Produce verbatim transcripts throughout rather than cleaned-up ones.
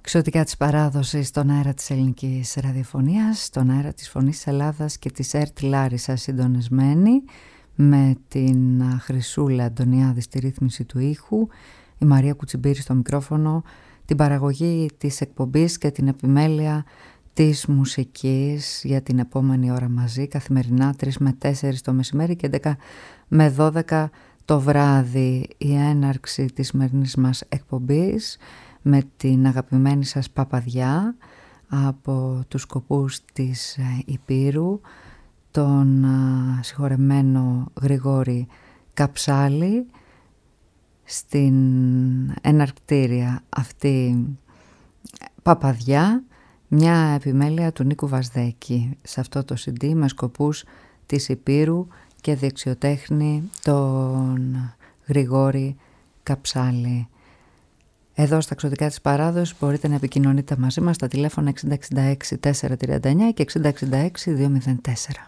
Εξωτικά της παράδοσης στον αέρα της ελληνικής ραδιοφωνίας, στον αέρα της Φωνής της Ελλάδας και της ΕΡΤ Λάρισα, συντονισμένη με την Χρυσούλα Αντωνιάδη στη ρύθμιση του ήχου, η Μαρία Κουτσιμπήρη στο μικρόφωνο, την παραγωγή της εκπομπής και την επιμέλεια της μουσικής για την επόμενη ώρα μαζί, καθημερινά τρεις με τέσσερις το μεσημέρι και έντεκα με δώδεκα το βράδυ, η έναρξη της σημερινής μας εκπομπής με την αγαπημένη σας Παπαδιά από τους σκοπούς της Υπήρου, τον συγχωρεμένο Γρηγόρη Καψάλη, στην εναρκτήρια αυτή Παπαδιά, μια επιμέλεια του Νίκου Βασδέκη σε αυτό το σι ντι με σκοπούς της Υπήρου και δεξιοτέχνη τον Γρηγόρη Καψάλη. Εδώ στα Εξωτικά της Παράδοσης μπορείτε να επικοινωνείτε μαζί μας στα τηλέφωνα εξήντα εξήντα έξι τετρακόσια τριάντα εννιά και εξήντα εξήντα έξι διακόσια τέσσερα.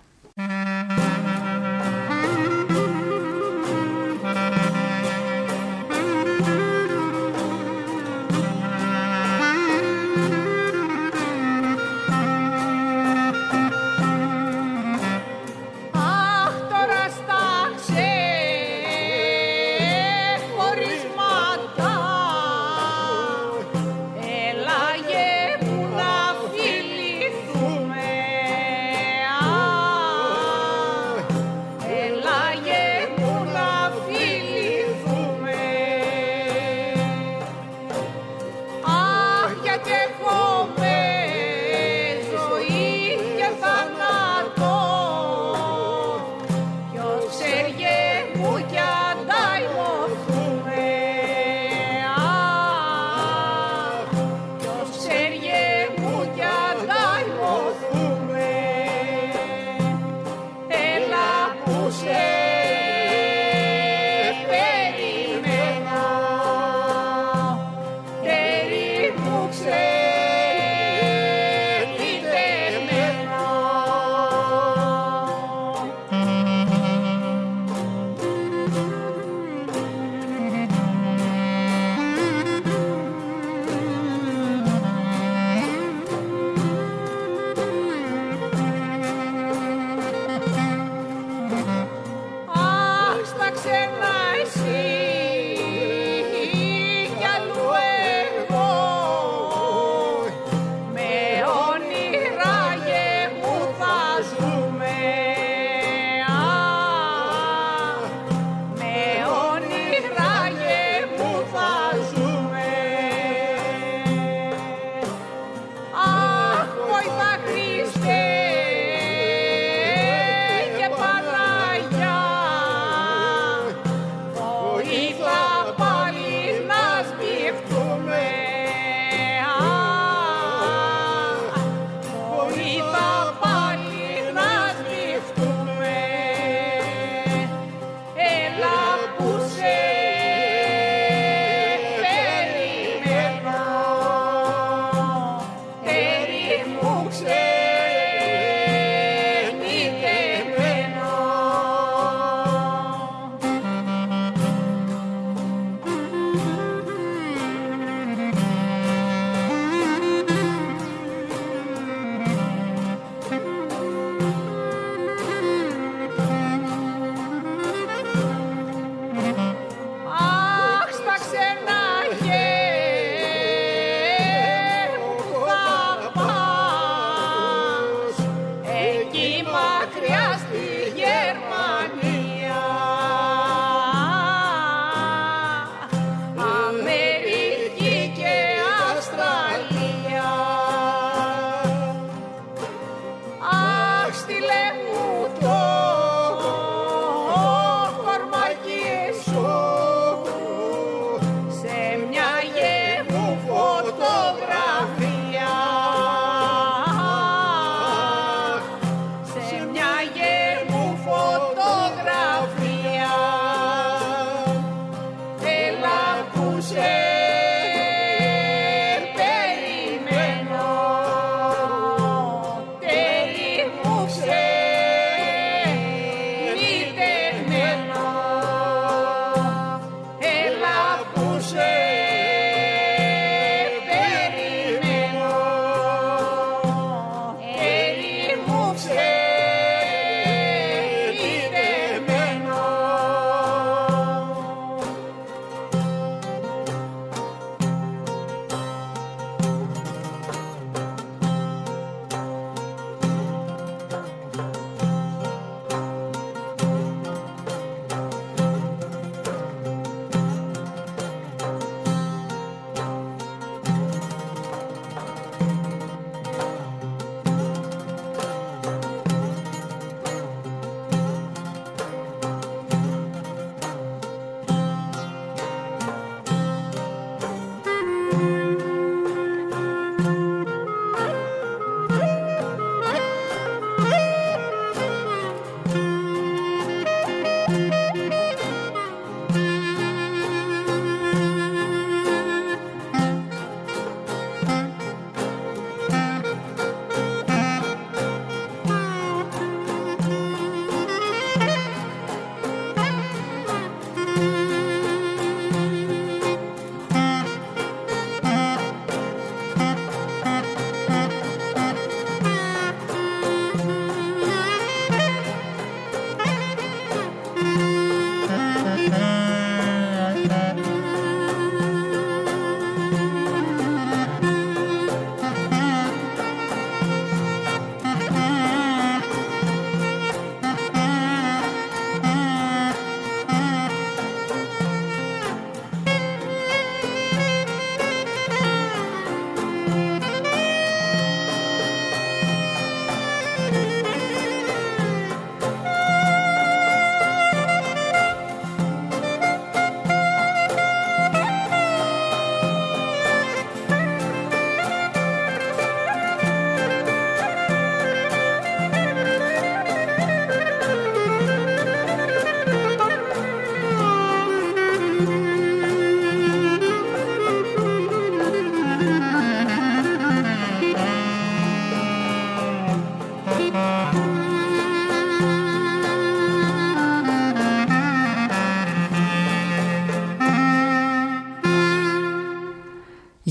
Σε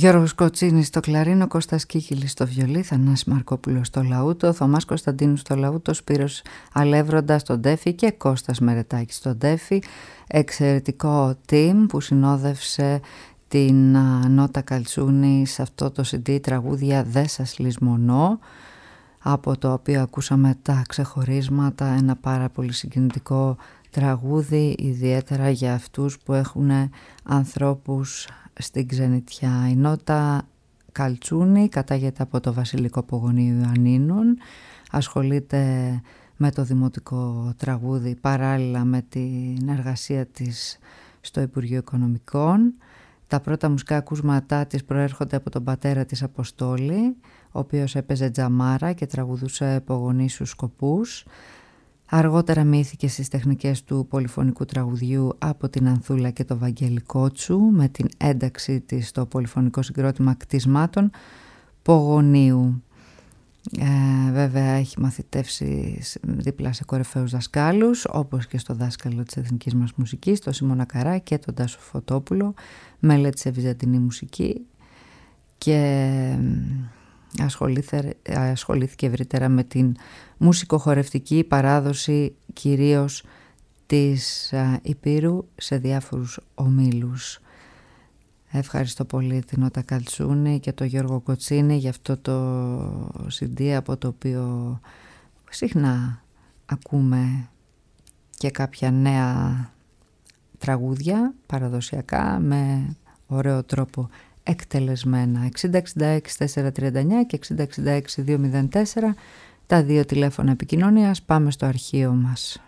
Γιώργος Κοτσίνης στο κλαρίνο, Κώστας Κίχυλης στο βιολί, Θανάσης Μαρκόπουλος στο λαούτο, Θωμάς Κωνσταντίνου στο λαούτο, Σπύρος Αλεύροντας στο ντέφι και Κώστας Μερετάκης στο ντέφι. Εξαιρετικό team που συνόδευσε την Νότα Καλτσούνη σε αυτό το σι ντι τραγούδια «Δε σας λησμονώ», από το οποίο ακούσαμε τα ξεχωρίσματα, ένα πάρα πολύ συγκινητικό τραγούδι, ιδιαίτερα για αυτούς που έχουν ανθρώπους στην ξενιτιά. Η Νότα Καλτσούνη κατάγεται από το Βασιλικό Απογονείο Ιωαννίνων, ασχολείται με το δημοτικό τραγούδι παράλληλα με την εργασία της στο Υπουργείο Οικονομικών. Τα πρώτα μουσικά ακούσματά της προέρχονται από τον πατέρα της Αποστόλη, ο οποίος έπαιζε τζαμάρα και τραγουδούσε υπογονήσιους σκοπούς. Αργότερα μύθηκε στις τεχνικές του πολυφωνικού τραγουδιού από την Ανθούλα και το Βαγγέλη Κότσου, με την ένταξή της στο πολυφωνικό συγκρότημα κτισμάτων Πογονίου. Ε, βέβαια έχει μαθητεύσει δίπλα σε κορυφαίους δασκάλους, όπως και στο δάσκαλο της εθνικής μας μουσικής, τον Σίμωνα Καρά και τον Τάσο Φωτόπουλο. Μελέτησε βυζαντινή μουσική και ασχολήθηκε, ασχολήθηκε ευρύτερα με την μουσικοχορευτική παράδοση κυρίως της Υπήρου σε διάφορους ομίλους. Ευχαριστώ πολύ την Νότα Καλτσούνη και τον Γιώργο Κοτσίνη για αυτό το σι ντι, από το οποίο συχνά ακούμε και κάποια νέα τραγούδια παραδοσιακά με ωραίο τρόπο εκτελεσμένα. εξήντα εξήντα έξι τετρακόσια τριάντα εννιά και εξήντα εξήντα έξι διακόσια τέσσερα τα δύο τηλέφωνα επικοινωνίας. Πάμε στο αρχείο μας.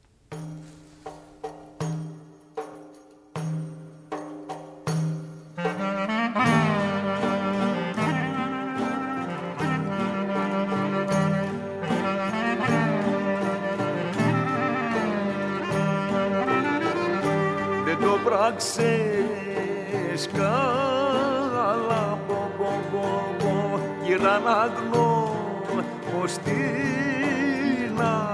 Δεν το πράξες καλά, πο, πο, πο, πο, κύρα να γνωστήνα.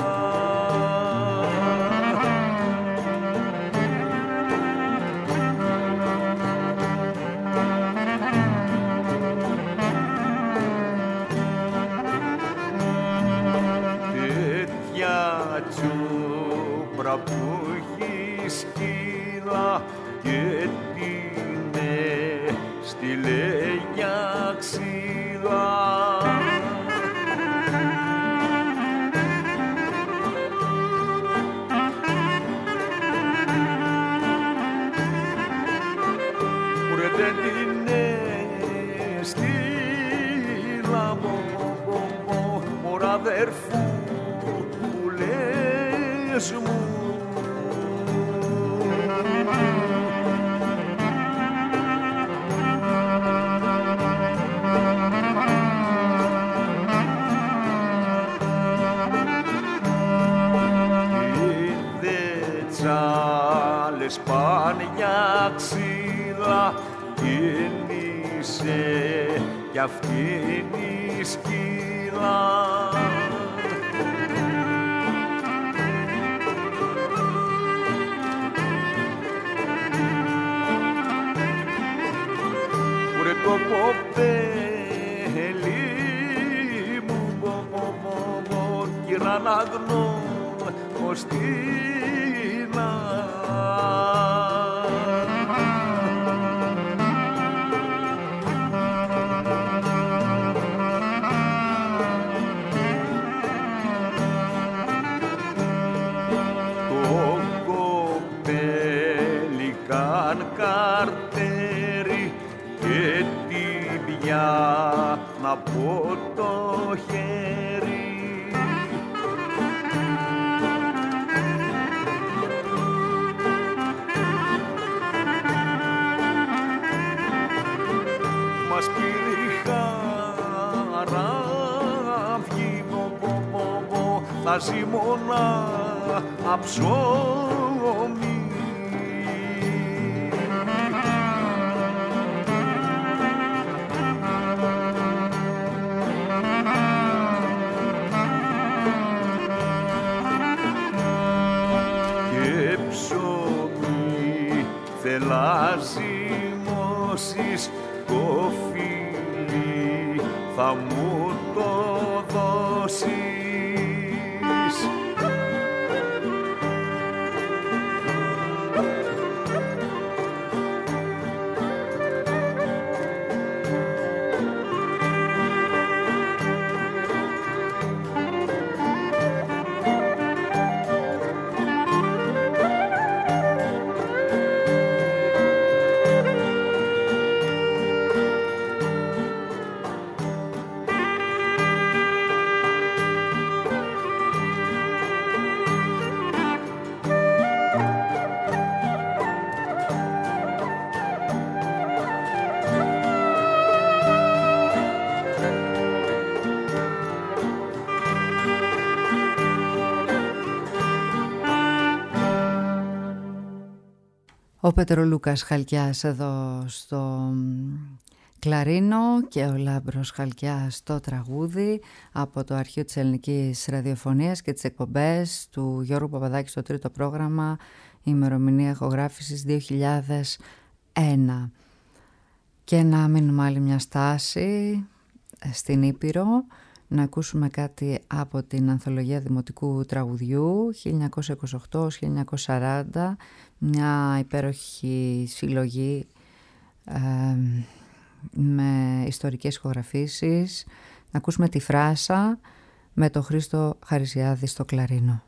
Τέτοια τσούπρα που έχει σκύλα και την έστειλε για ξύλα. Ουρε δεν την έστειλα, μωρά αδερφού που λες μου. Άλλες πάνε για ξύλα, κίνησε κι αυτήν η σκύλα. Ουρε το κοπέλι μου, πο, πο, πο, πο, κύρα να γνωστήνα. Το κοπέλι καν καρτέρι και την πιάνα από το χέρι. Μας πήρε η χαράμφη, πο, πο, πο, πο, θα ζει μονάχα ψωμί. Και ψωμί θελάζει μώσεις γλυκό φίλι θα μου το δώσεις. Ο Πετρολούκας Χαλκιάς εδώ στο κλαρίνο και ο Λάμπρος Χαλκιάς στο τραγούδι από το αρχείο της ελληνικής ραδιοφωνίας και τις εκπομπές του Γιώργου Παπαδάκη στο τρίτο πρόγραμμα, ημερομηνία ηχογράφησης δύο χιλιάδες ένα. Και να μείνουμε άλλη μια στάση στην Ήπειρο, να ακούσουμε κάτι από την ανθολογία δημοτικού τραγουδιού χίλια εννιακόσια είκοσι οκτώ χίλια εννιακόσια σαράντα, μια υπέροχη συλλογή ε, με ιστορικές ηχογραφήσεις. Να ακούσουμε τη Φράσα με τον Χρήστο Χαρισιάδη στο κλαρίνο.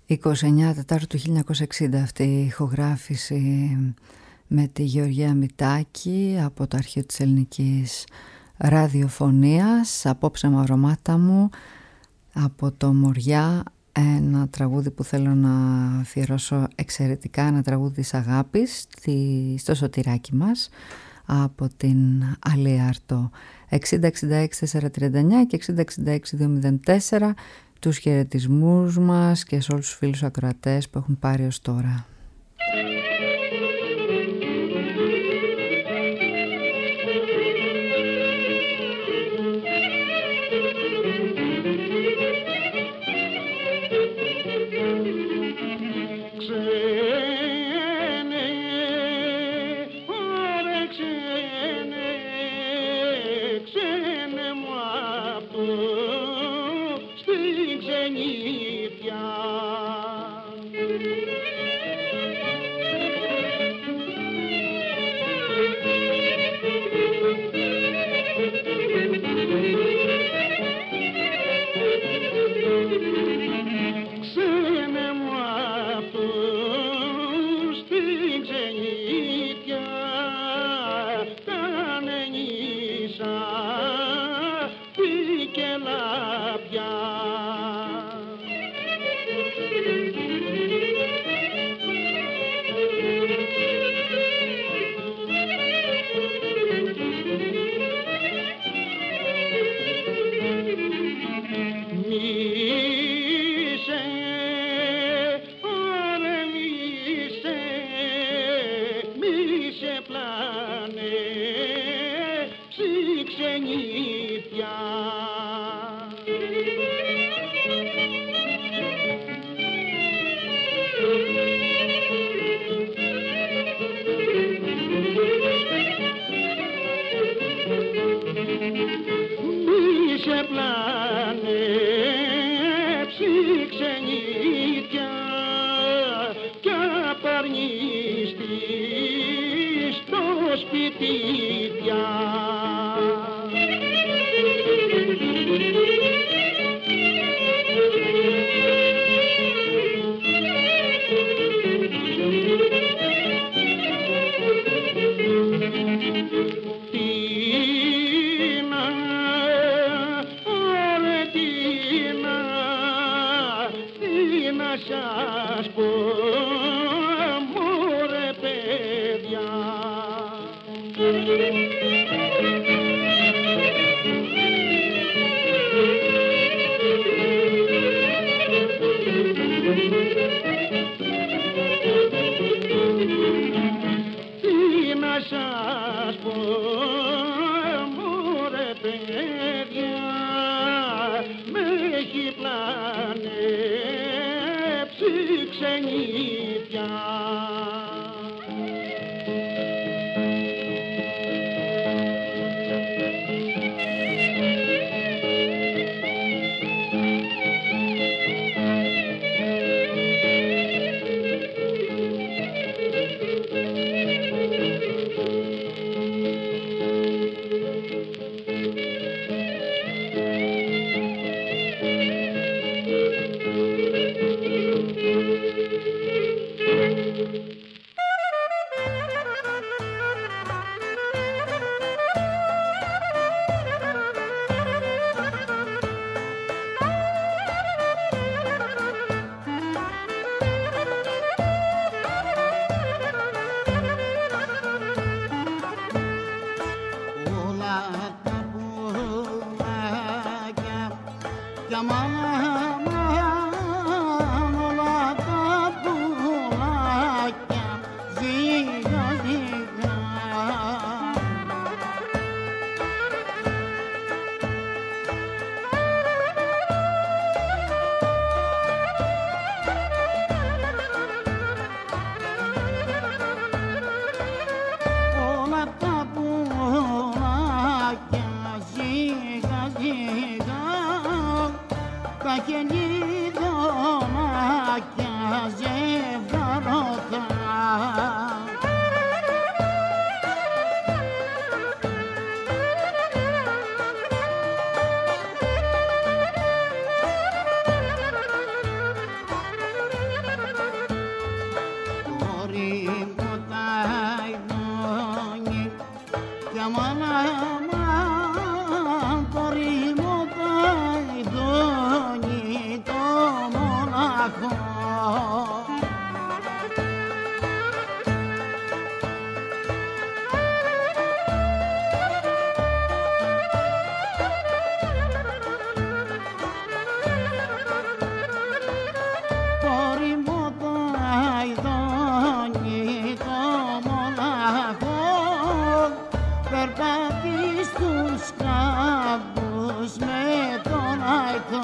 είκοσι εννέα Τετάρτου του χίλια εννιακόσια εξήντα αυτή η ηχογράφηση με τη Γεωργία Μητάκη από το αρχείο της ελληνικής ραδιοφωνίας. Απόψε μαυρωμάτα μου από το Μοριά, ένα τραγούδι που θέλω να αφιερώσω εξαιρετικά, ένα τραγούδι της αγάπης στο σωτηράκι μας από την Αλίαρτο. Εξήντα εξήντα έξι τετρακόσια τριάντα εννέα και εξήντα εξήντα έξι διακόσια τέσσερα τους χαιρετισμούς μας και σε όλους τους φίλους ακροατές που έχουν πάρει ως τώρα. μάθω.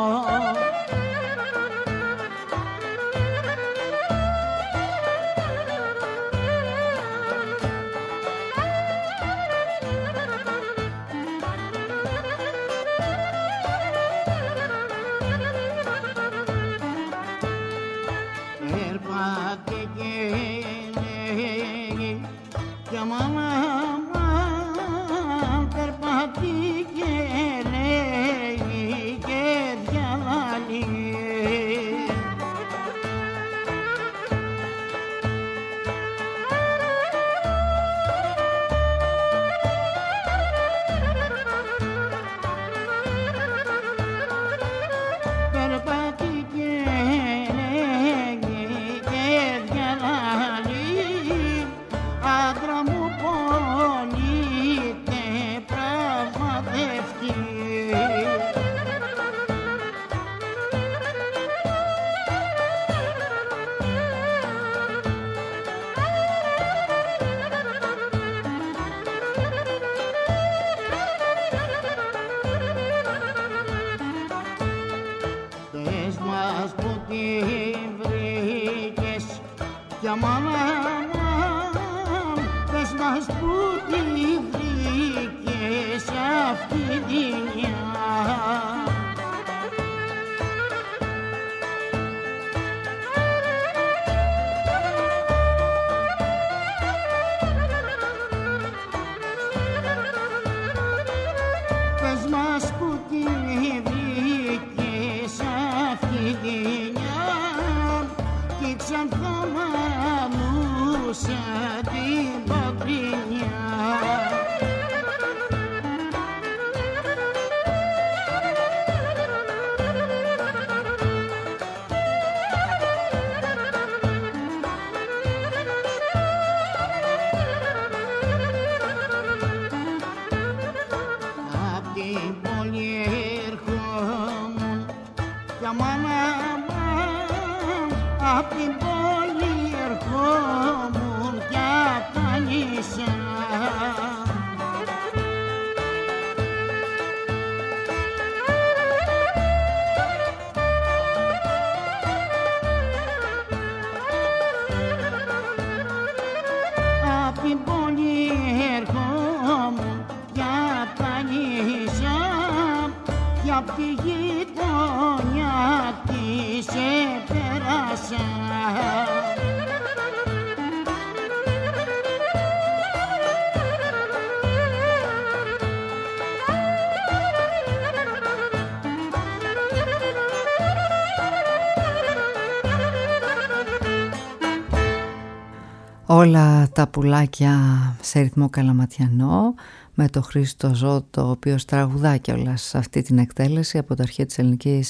Όλα τα πουλάκια σε ρυθμό καλαματιανό, με το Χρήστο Ζώτο, ο οποίος τραγουδά κιόλας σε αυτή την εκτέλεση από το αρχείο της ελληνικής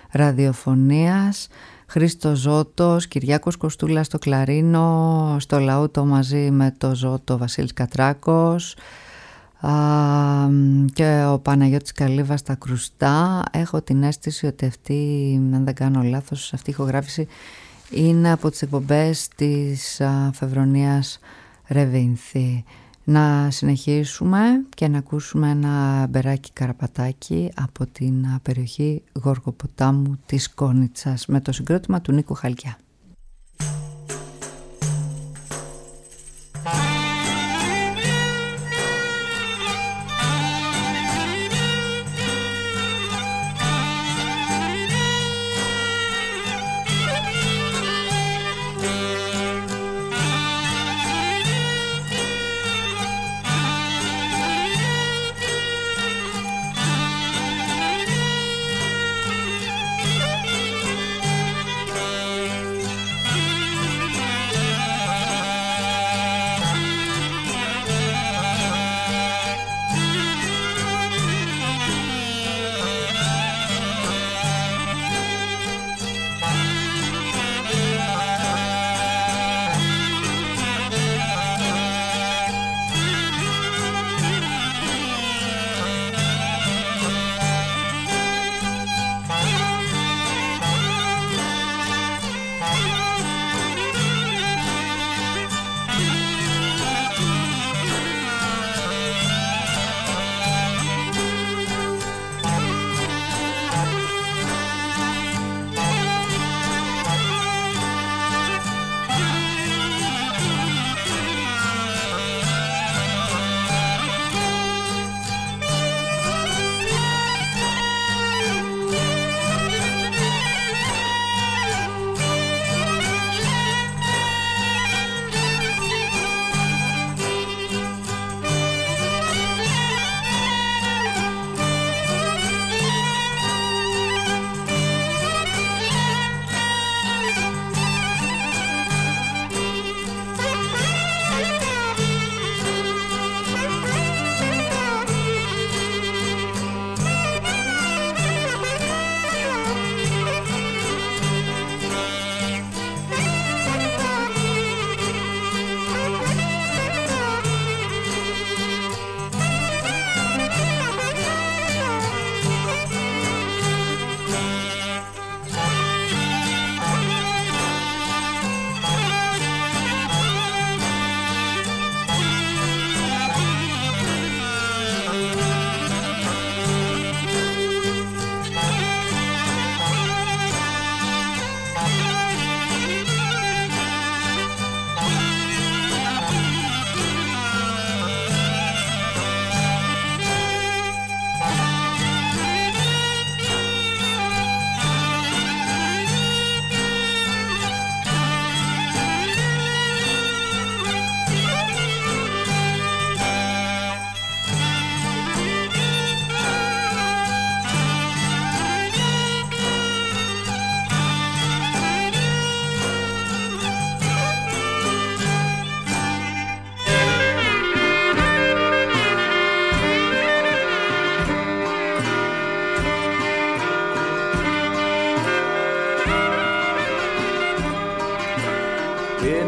ραδιοφωνίας. Χρήστο Ζώτος, Κυριάκος Κοστούλας στο κλαρίνο, στο λαούτο μαζί με το Ζώτο Βασίλης Κατράκος α, και ο Παναγιώτης Καλύβας στα κρουστά. Έχω την αίσθηση ότι αυτή, αν δεν κάνω λάθος, αυτή η ηχογράφηση είναι από τις εκπομπές της α, Φεβρονίας Ρεβίνθη. Να συνεχίσουμε και να ακούσουμε ένα μπεράκι καραπατάκι από την α, περιοχή Γοργοποτάμου της Κόνιτσας με το συγκρότημα του Νίκου Χαλκιά. Thank you.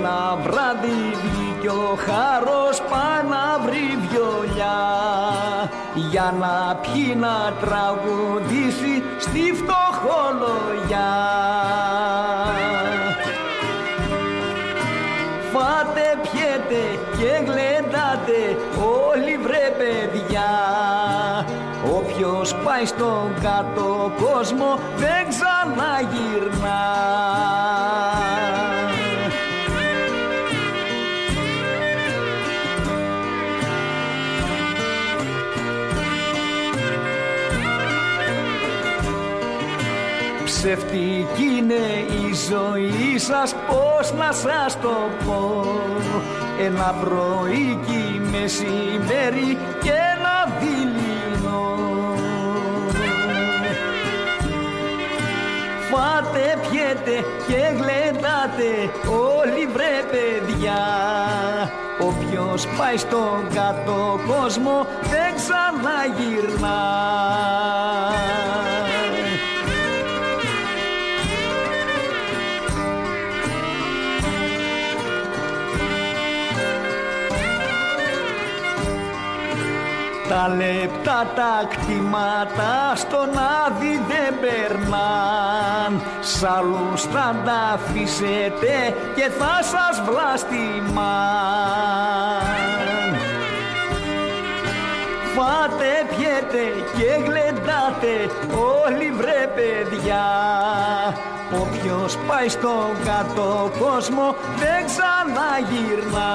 Ένα βράδυ βγήκε ο Χάρος πάει να βρει βιολιά για να πιει να τραγουδήσει στη φτωχολογιά. Φάτε, πιέτε και γλεντάτε όλοι βρε παιδιά. Όποιος πάει στον κάτω κόσμο δεν ξαναγυρνά. Ψευτική είναι η ζωή σας, πώς να σας το πω. Ένα πρωί κι μεσημέρι και ένα δειλινό. Φάτε, πιέτε και γλεντάτε όλοι βρε παιδιά. Όποιος πάει στον κάτω κόσμο δεν ξαναγυρνά. Τα λεπτά τα κτήματα στον άδει δεν περνάν. Σ' άλλους θα τα αφήσετε και θα σας βλαστημάν. Φάτε, πιέτε και γλεντάτε όλοι βρε παιδιά. Όποιος πάει στον κάτω κόσμο δεν ξαναγυρνά.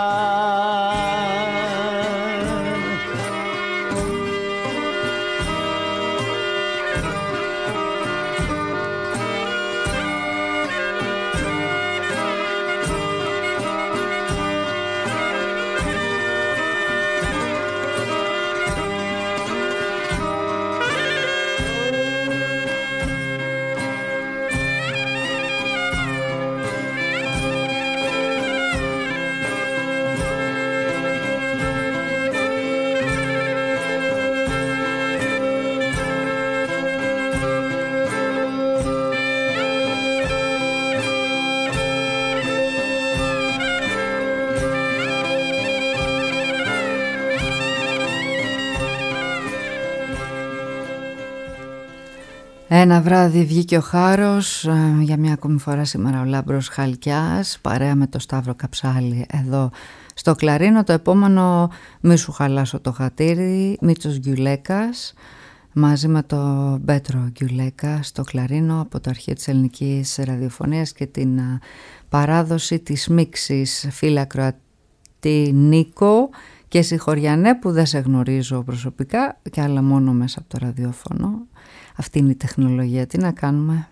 Ένα βράδυ βγήκε ο Χάρος, για μια ακόμη φορά σήμερα ο Λάμπρος Χαλκιάς, παρέα με το Σταύρο Καψάλη εδώ στο κλαρίνο. Το επόμενο μη σου χαλάσω το χατήρι, Μίτσος Γκιουλέκας, μαζί με το Μπέτρο Γκιουλέκα στο κλαρίνο από το αρχείο της ελληνικής ραδιοφωνίας και την παράδοση της μίξης. Φίλε ακροατή Νίκο και συγχωριανέ που δεν σε γνωρίζω προσωπικά και άλλα μόνο μέσα από το ραδιόφωνο. Αυτή είναι η τεχνολογία, τι να κάνουμε.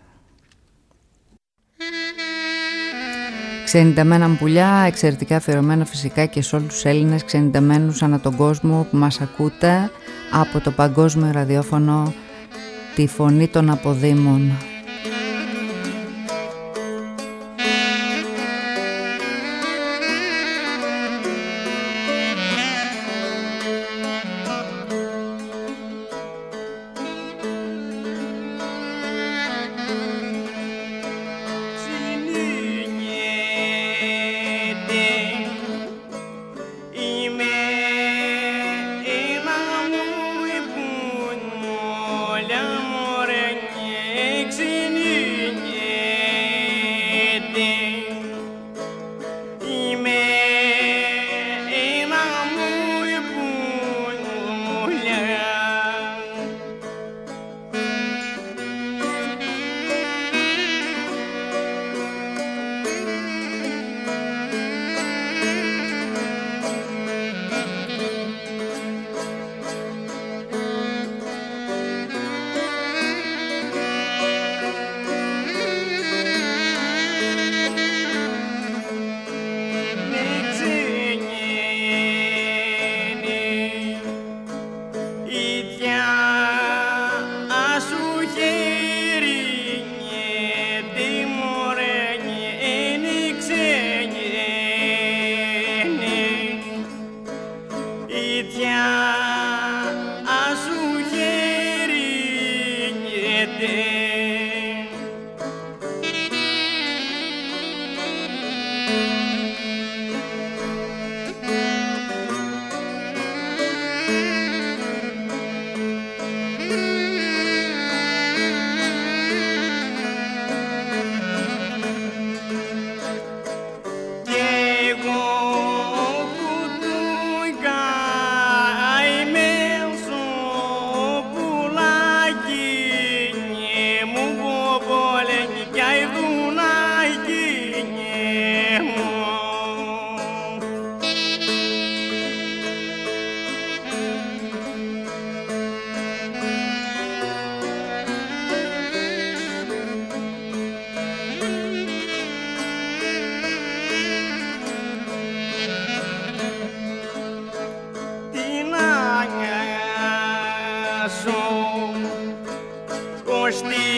Ξενιτεμένα πουλιά, εξαιρετικά αφιερωμένα φυσικά και σε όλους τους Έλληνες ξενιτεμένους ανά τον κόσμο που μας ακούτε από το παγκόσμιο ραδιόφωνο, τη φωνή των αποδήμων.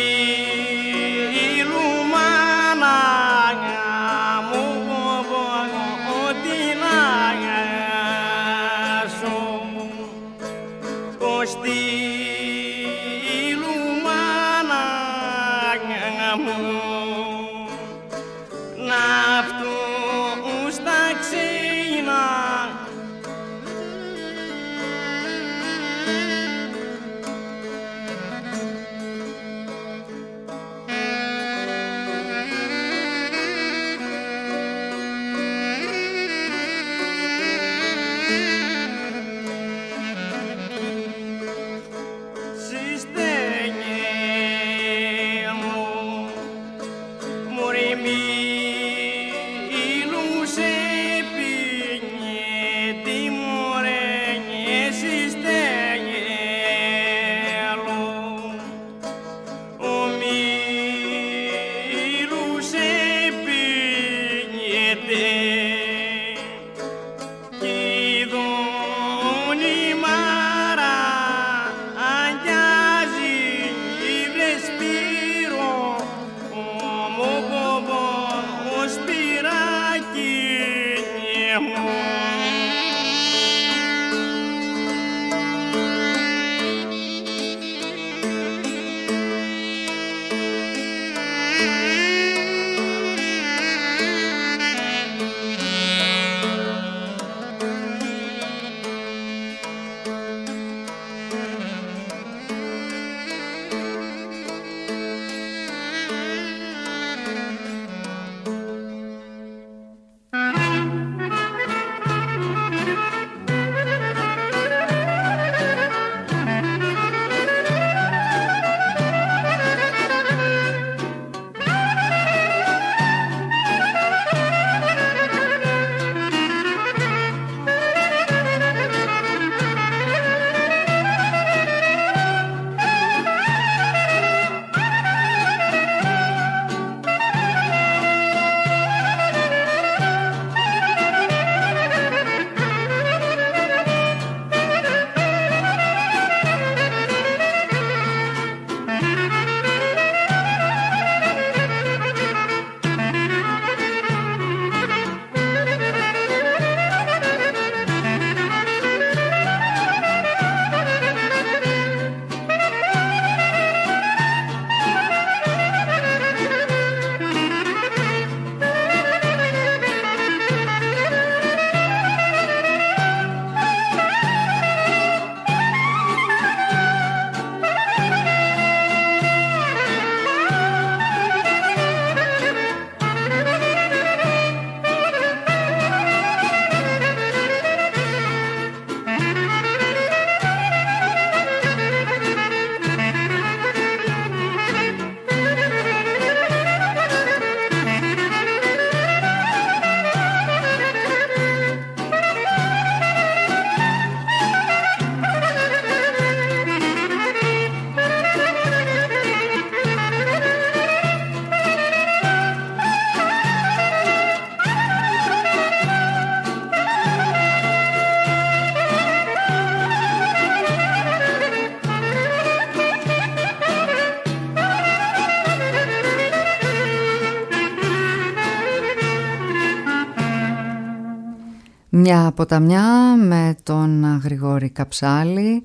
Μια ποταμιά με τον Γρηγόρη Καψάλη,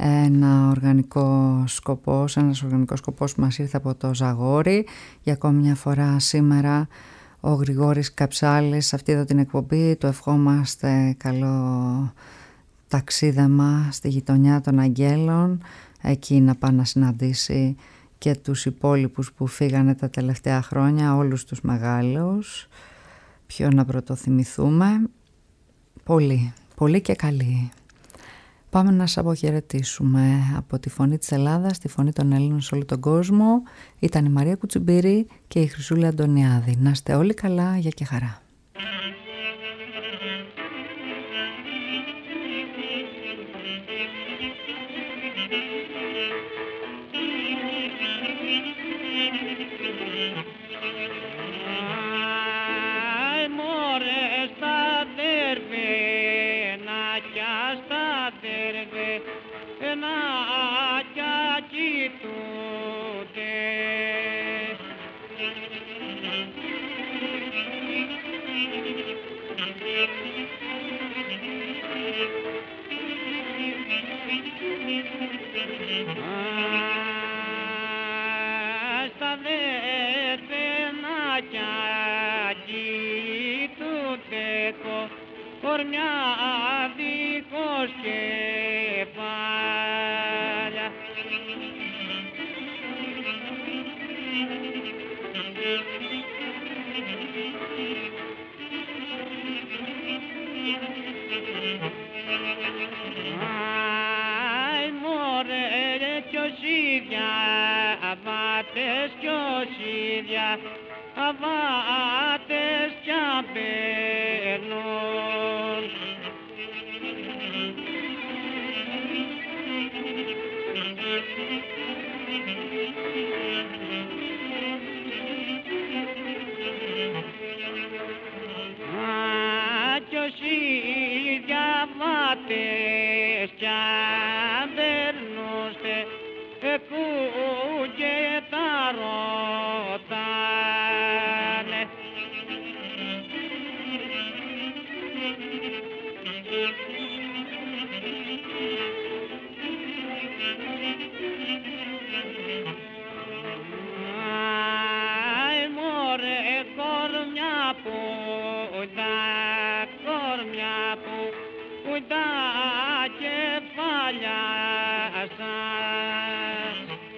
ένα οργανικό σκοπός, ένας οργανικός σκοπός που μας ήρθε από το Ζαγόρι. Για ακόμη μια φορά σήμερα ο Γρηγόρης Καψάλης σε αυτή εδώ την εκπομπή. Του ευχόμαστε καλό ταξίδεμα στη γειτονιά των Αγγέλων, εκεί να πάει να συναντήσει και τους υπόλοιπους που φύγανε τα τελευταία χρόνια, όλους τους μεγάλους. Ποιο να πρωτοθυμηθούμε? Πολύ, πολύ και καλή. Πάμε να σας αποχαιρετήσουμε από τη φωνή της Ελλάδας, τη φωνή των Ελλήνων σε όλο τον κόσμο. Ήταν η Μαρία Κουτσιμπήρη και η Χρυσούλα Αντωνιάδη. Να είστε όλοι καλά, για και χαρά. Να κι ακοιτούνται κορμιά δίχως κεφάλια. Άι μωρέ κι οσίδια, αβάτες κι οσίδια, αβάτες κι αμπέρνουν. Κι οσίδια, αβάτες κι αμπέρνουστε, εκούγε τα ρωτάνε. Άι μωρέ κορμιά που τα κορμιά που τα κεφάλια σας.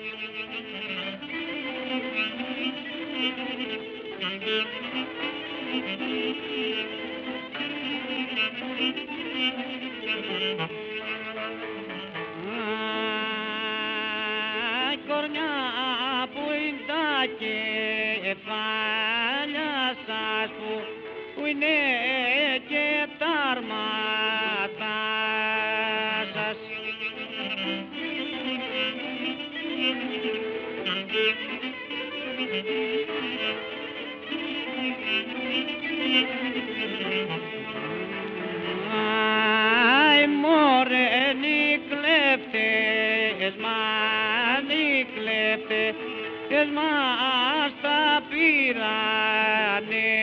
Άι κορμιά που είναι τα κεφάλια σας, που είναι και τα αρμάτα σας. Άι μωρέ νοι κλέφτες μας, νοι κλέφτες μας τα πήρανε.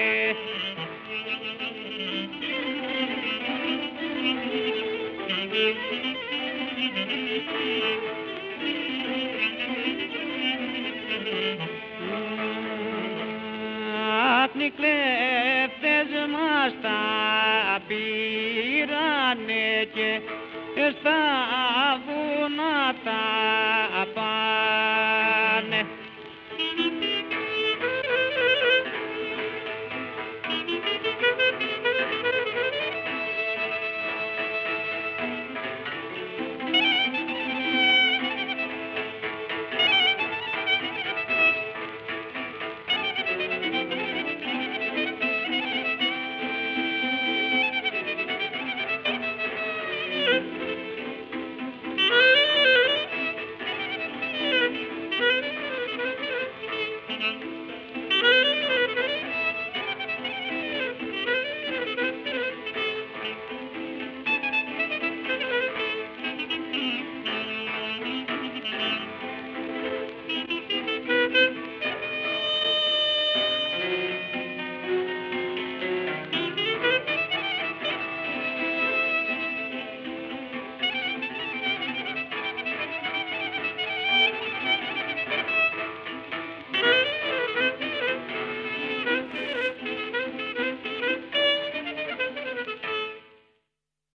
Αχ, νοι κλέφτες μας τα πήρανε και στα